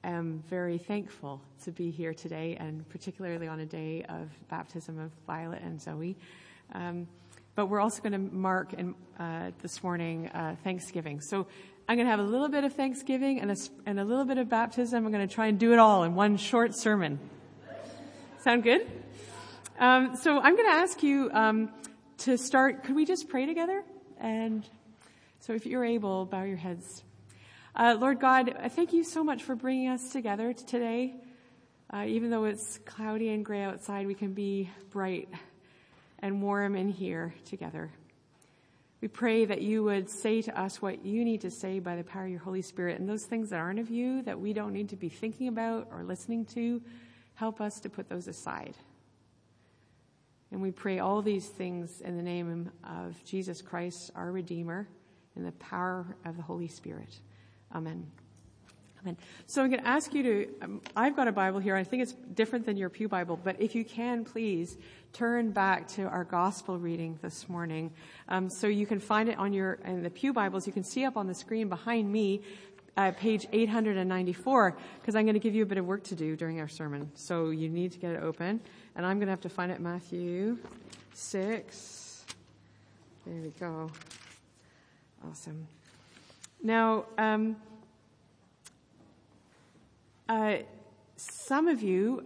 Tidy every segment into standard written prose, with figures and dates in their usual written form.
am very thankful to be here today, and particularly on a day of baptism of Violet and Zoe. But we're also going to mark this morning Thanksgiving. So I'm going to have a little bit of Thanksgiving and a little bit of baptism. I'm going to try and do it all in one short sermon. Sound good? So I'm going to ask you to start. Could we just pray together? And so if you're able, bow your heads. Lord God, I thank you so much for bringing us together today. Even though it's cloudy and gray outside, we can be bright and warm in here together. We pray that you would say to us what you need to say by the power of your Holy Spirit, and those things that aren't of you, that we don't need to be thinking about or listening to, help us to put those aside. And we pray all these things in the name of Jesus Christ, our Redeemer, in the power of the Holy Spirit. Amen. Amen. So I'm going to ask you to, I've got a Bible here. I think it's different than your pew Bible, but if you can, please turn back to our gospel reading this morning. So you can find it in the pew Bibles. You can see up on the screen behind me, page 894, because I'm going to give you a bit of work to do during our sermon. So you need to get it open. And I'm going to have to find it, Matthew 6. There we go. Awesome. Now, some of you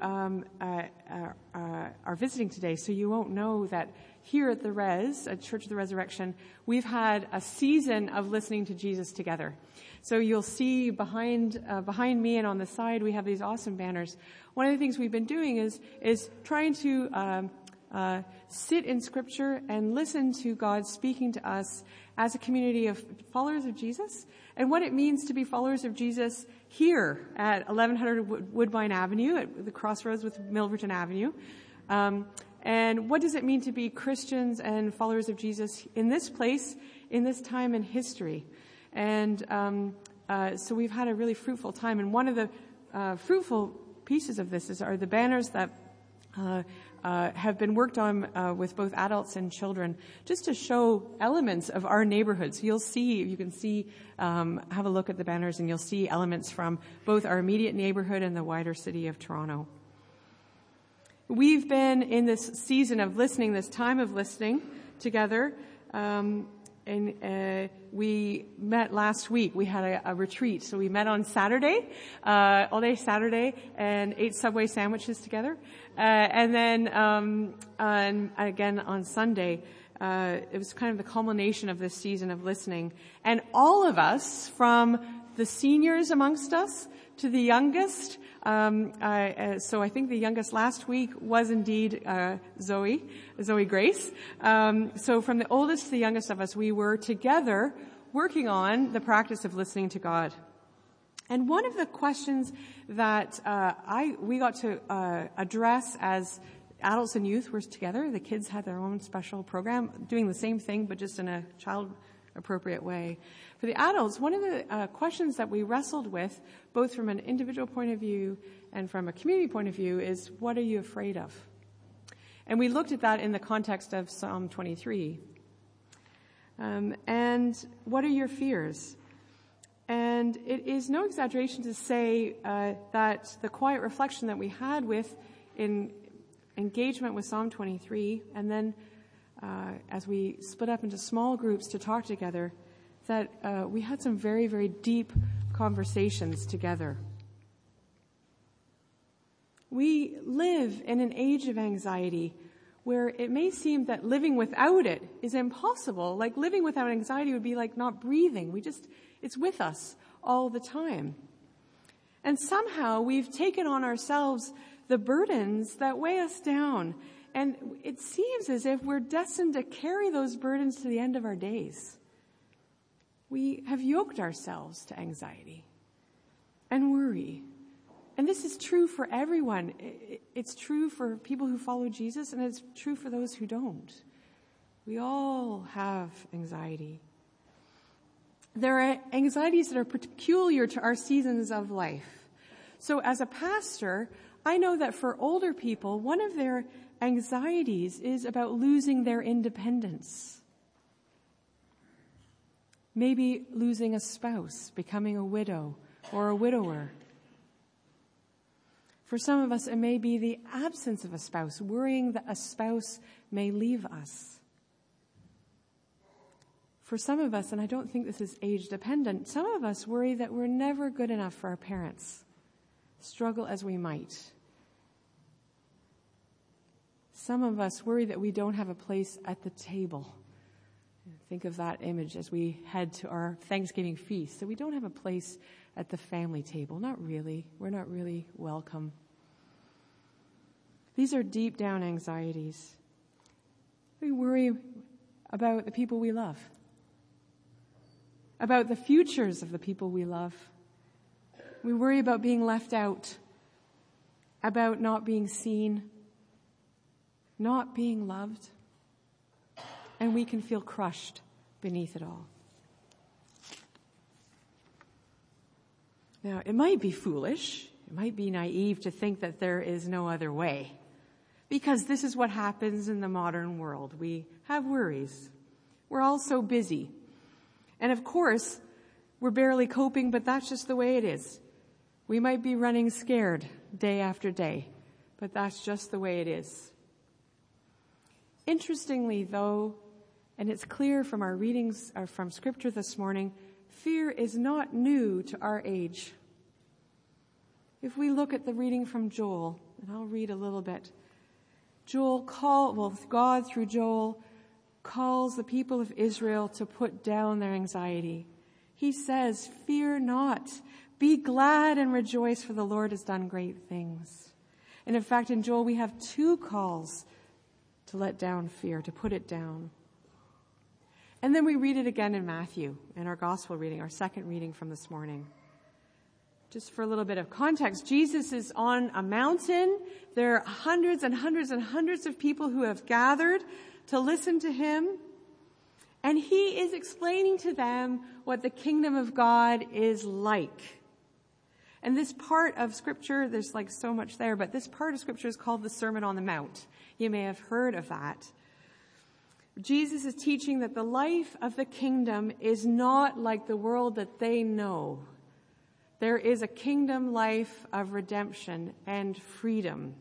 are visiting today, so you won't know that here at the Res, at Church of the Resurrection, we've had a season of listening to Jesus together. So you'll see behind me and on the side, we have these awesome banners. One of the things we've been doing is trying to sit in Scripture and listen to God speaking to us as a community of followers of Jesus, and what it means to be followers of Jesus here at 1100 Woodbine Avenue, at the crossroads with Milverton Avenue. And what does it mean to be Christians and followers of Jesus in this place, in this time in history? And so we've had a really fruitful time. And one of the fruitful pieces of this are the banners that have been worked on with both adults and children, just to show elements of our neighborhoods. You can see, have a look at the banners, and you'll see elements from both our immediate neighborhood and the wider city of Toronto. We've been in this season of listening, this time of listening together, and we met last week. We had a retreat, so we met on Saturday, all day Saturday, and ate Subway sandwiches together. And then and again on Sunday, it was kind of the culmination of this season of listening. And all of us, from the seniors amongst us to the youngest, so I think the youngest last week was indeed Zoe Grace. So from the oldest to the youngest of us, we were together working on the practice of listening to God. And one of the questions that we got to address as adults and youth were together, the kids had their own special program, doing the same thing, but just in a child-appropriate way. For the adults, one of the questions that we wrestled with, both from an individual point of view and from a community point of view, is, what are you afraid of? And we looked at that in the context of Psalm 23. And what are your fears? And it is no exaggeration to say that the quiet reflection that we had in engagement with Psalm 23, and then as we split up into small groups to talk together, that we had some very, very deep conversations together. We live in an age of anxiety where it may seem that living without it is impossible. Like living without anxiety would be like not breathing. It's with us all the time. And somehow we've taken on ourselves the burdens that weigh us down. And it seems as if we're destined to carry those burdens to the end of our days. We have yoked ourselves to anxiety and worry. And this is true for everyone. It's true for people who follow Jesus, and it's true for those who don't. We all have anxiety. There are anxieties that are peculiar to our seasons of life. So as a pastor, I know that for older people, one of their anxieties is about losing their independence. Maybe losing a spouse, becoming a widow or a widower. For some of us, it may be the absence of a spouse, worrying that a spouse may leave us. For some of us, and I don't think this is age dependent, some of us worry that we're never good enough for our parents, struggle as we might. Some of us worry that we don't have a place at the table. Think of that image as we head to our Thanksgiving feast. So we don't have a place at the family table. Not really. We're not really welcome. These are deep down anxieties. We worry about the people we love, about the futures of the people we love. We worry about being left out, about not being seen, not being loved, and we can feel crushed beneath it all. Now, it might be foolish, it might be naive to think that there is no other way, because this is what happens in the modern world. We have worries. We're all so busy. And of course, we're barely coping, but that's just the way it is. We might be running scared day after day, but that's just the way it is. Interestingly, though, and it's clear from our readings or from Scripture this morning, fear is not new to our age. If we look at the reading from Joel, and I'll read a little bit. God through Joel calls the people of Israel to put down their anxiety. He says, "Fear not, be glad and rejoice, for the Lord has done great things." And in fact, in Joel, we have two calls to let down fear, to put it down. And then we read it again in Matthew, in our gospel reading, our second reading from this morning. Just for a little bit of context, Jesus is on a mountain. There are hundreds and hundreds and hundreds of people who have gathered to listen to him. And he is explaining to them what the kingdom of God is like. And this part of Scripture, there's like so much there, but this part of Scripture is called the Sermon on the Mount. You may have heard of that. Jesus is teaching that the life of the kingdom is not like the world that they know. There is a kingdom life of redemption and freedom.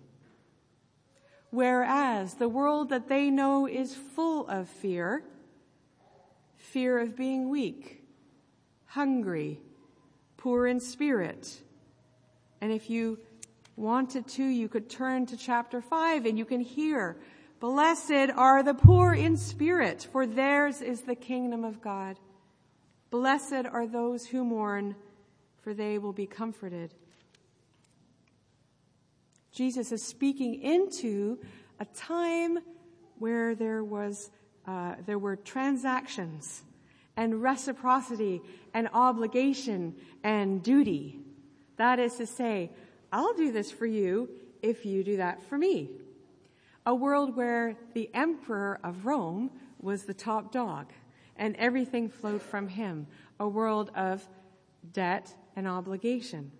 Whereas the world that they know is full of fear of being weak, hungry, poor in spirit. And if you wanted to, you could turn to chapter 5 and you can hear, "Blessed are the poor in spirit, for theirs is the kingdom of God. Blessed are those who mourn, for they will be comforted." Jesus is speaking into a time where there were transactions and reciprocity and obligation and duty. That is to say, I'll do this for you if you do that for me. A world where the emperor of Rome was the top dog and everything flowed from him. A world of debt and obligation.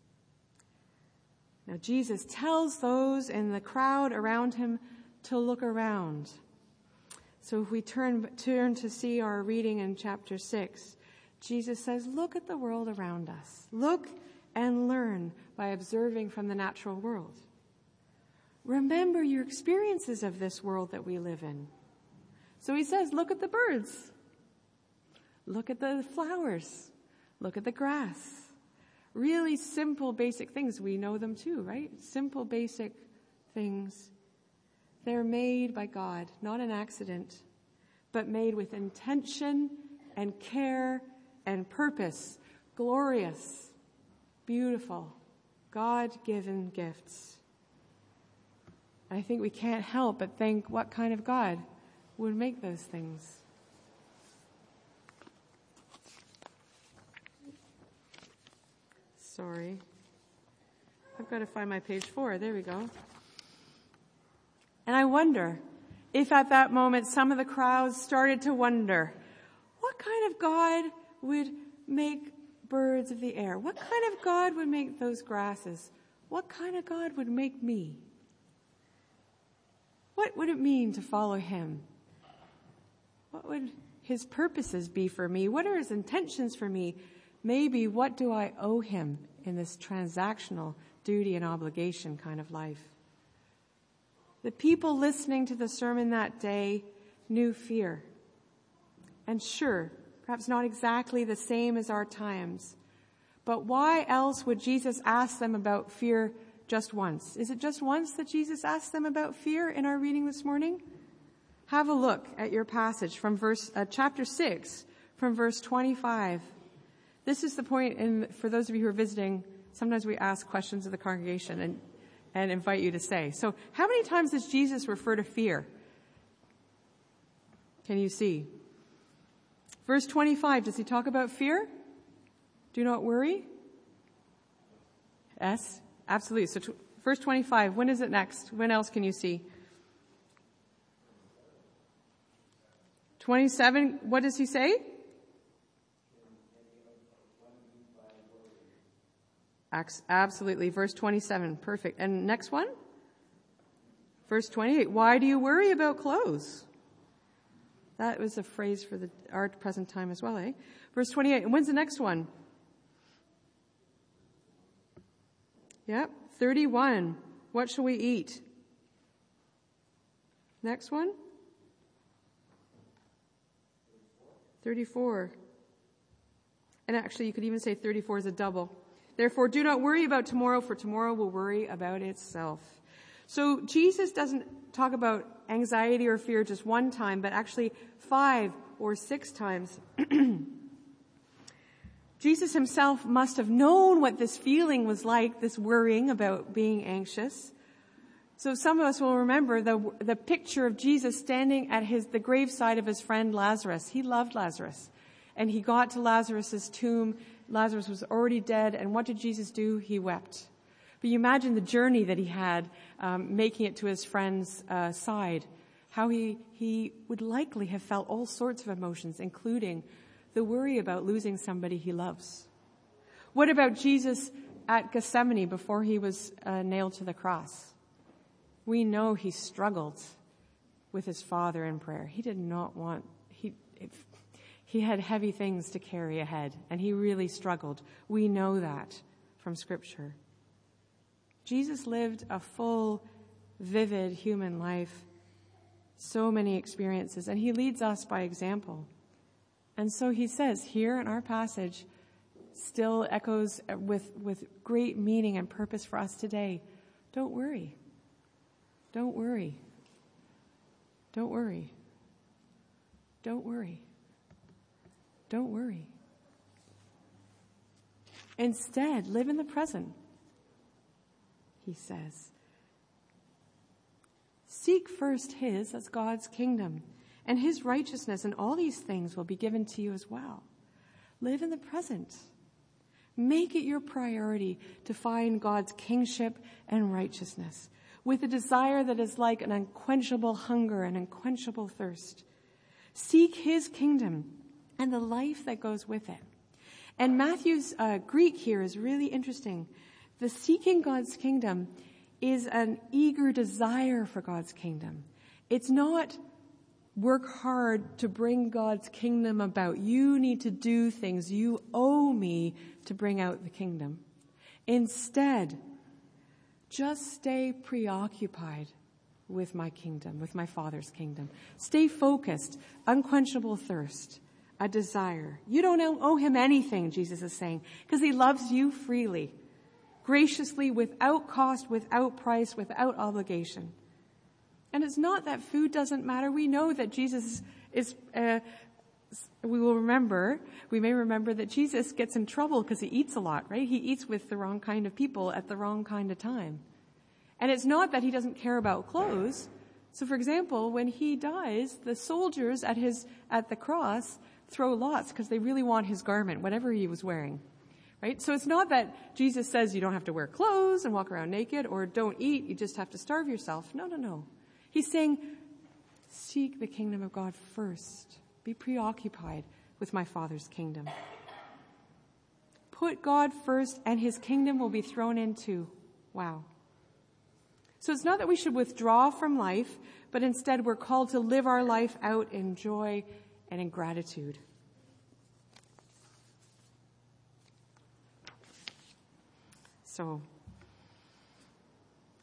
Now Jesus tells those in the crowd around him to look around. So if we turn to see our reading in chapter 6, Jesus says, look at the world around us. Look and learn by observing from the natural world. Remember your experiences of this world that we live in. So he says, look at the birds. Look at the flowers. Look at the grass. Really simple, basic things. We know them too, right? Simple, basic things. They're made by God, not an accident, but made with intention and care and purpose. Glorious, beautiful, God-given gifts. I think we can't help but think, what kind of God would make those things? Sorry. I've got to find my page 4. There we go. And I wonder if at that moment some of the crowds started to wonder, what kind of God would make birds of the air? What kind of God would make those grasses? What kind of God would make me? What would it mean to follow him? What would his purposes be for me? What are his intentions for me? Maybe what do I owe him in this transactional, duty and obligation kind of life. The people listening to the sermon that day knew fear. And sure, perhaps not exactly the same as our times, but why else would Jesus ask them about fear just once? Is it just once that Jesus asked them about fear in our reading this morning? Have a look at your passage from chapter 6, from verse 25. This is the point, and for those of you who are visiting, sometimes we ask questions of the congregation and invite you to say. So how many times does Jesus refer to fear? Can you see? Verse 25, does he talk about fear? Do not worry? Yes, absolutely. So verse 25, when is it next? When else can you see? 27, what does he say? Absolutely. Verse 27, perfect. And next one? Verse 28, why do you worry about clothes? That was a phrase for our present time as well, eh? Verse 28, and when's the next one? Yep, 31, what shall we eat? Next one? 34. And actually, you could even say 34 is a double. Therefore, do not worry about tomorrow, for tomorrow will worry about itself. So Jesus doesn't talk about anxiety or fear just one time, but actually 5 or 6 times. Jesus himself must have known what this feeling was like, this worrying about being anxious. So some of us will remember the picture of Jesus standing at the graveside of his friend Lazarus. He loved Lazarus. And he got to Lazarus' tomb. Lazarus was already dead. And what did Jesus do? He wept. But you imagine the journey that he had making it to his friend's side. How he would likely have felt all sorts of emotions, including the worry about losing somebody he loves. What about Jesus at Gethsemane before he was nailed to the cross? We know he struggled with his Father in prayer. He did not want, he had heavy things to carry ahead, and he really struggled. We know that from Scripture. Jesus lived a full, vivid human life, so many experiences, and he leads us by example. And so he says here in our passage, still echoes with great meaning and purpose for us today, don't worry. Don't worry. Don't worry. Don't worry. Don't worry. Instead, live in the present, he says. Seek first his, that's God's kingdom, and his righteousness, and all these things will be given to you as well. Live in the present. Make it your priority to find God's kingship and righteousness, with a desire that is like an unquenchable hunger and unquenchable thirst. Seek his kingdom and the life that goes with it. And Matthew's Greek here is really interesting. The seeking God's kingdom is an eager desire for God's kingdom. It's not work hard to bring God's kingdom about. You need to do things. You owe me to bring out the kingdom. Instead, just stay preoccupied with my kingdom, with my Father's kingdom. Stay focused, unquenchable thirst, a desire. You don't owe him anything, Jesus is saying, because he loves you freely, graciously, without cost, without price, without obligation. And it's not that food doesn't matter. We know that Jesus is, we may remember that Jesus gets in trouble because he eats a lot, right? He eats with the wrong kind of people at the wrong kind of time. And it's not that he doesn't care about clothes. So for example, when he dies, the soldiers at the cross throw lots because they really want his garment, whatever he was wearing. Right? So it's not that Jesus says you don't have to wear clothes and walk around naked, or don't eat, you just have to starve yourself. No. He's saying, seek the kingdom of God first. Be preoccupied with my Father's kingdom. Put God first and his kingdom will be thrown into. Wow. So it's not that we should withdraw from life, but instead we're called to live our life out in joy and in gratitude. So,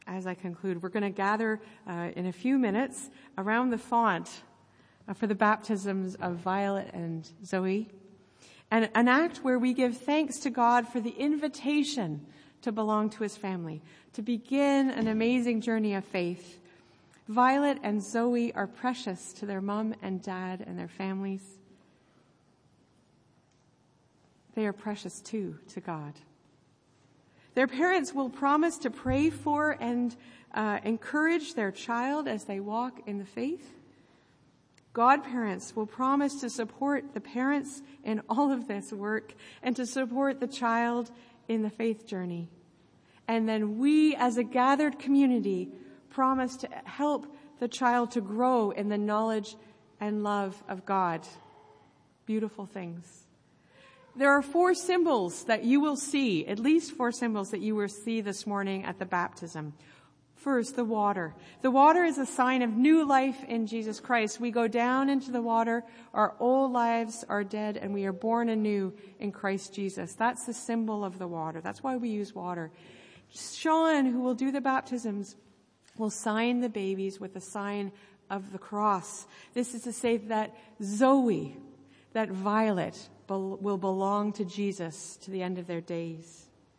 as I conclude. We're going to gather in a few minutes around the font for the baptisms of Violet and Zoe, and an act where we give thanks to God for the invitation to belong to his family, to begin an amazing journey of faith. Violet and Zoe are precious to their mom and dad and their families. They are precious too to God. Their parents will promise to pray for and encourage their child as they walk in the faith. Godparents will promise to support the parents in all of this work and to support the child in the faith journey. And then we, as a gathered community, promise to help the child to grow in the knowledge and love of God. Beautiful things. There are 4 symbols that you will see, at least 4 symbols that you will see this morning at the baptism. First, the water. The water is a sign of new life in Jesus Christ. We go down into the water, our old lives are dead, and we are born anew in Christ Jesus. That's the symbol of the water. That's why we use water. Sean, who will do the baptisms, will sign the babies with the sign of the cross. This is to say that Zoe, that Violet, will belong to Jesus to the end of their days.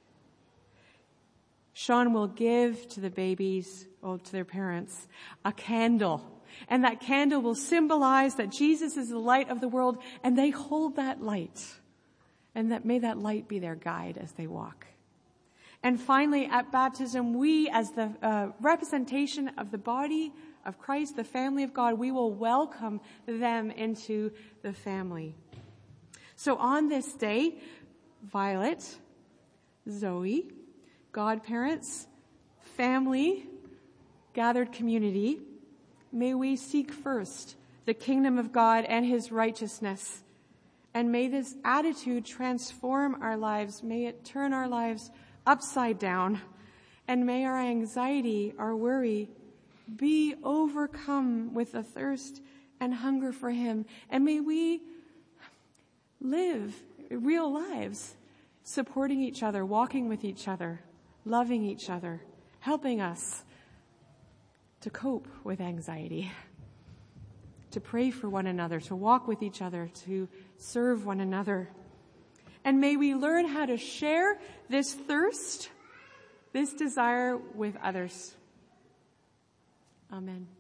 Sean will give to the babies, or to their parents, a candle. And that candle will symbolize that Jesus is the light of the world, and they hold that light. And that may that light be their guide as they walk. And finally, at baptism, we, as the representation of the body of Christ, the family of God, we will welcome them into the family. So on this day, Violet, Zoe, godparents, family, gathered community, may we seek first the kingdom of God and his righteousness. And may this attitude transform our lives. May it turn our lives upside down. And may our anxiety, our worry, be overcome with a thirst and hunger for him. And may we live real lives, supporting each other, walking with each other, loving each other, helping us to cope with anxiety, to pray for one another, to walk with each other, to serve one another. And may we learn how to share this thirst, this desire with others. Amen.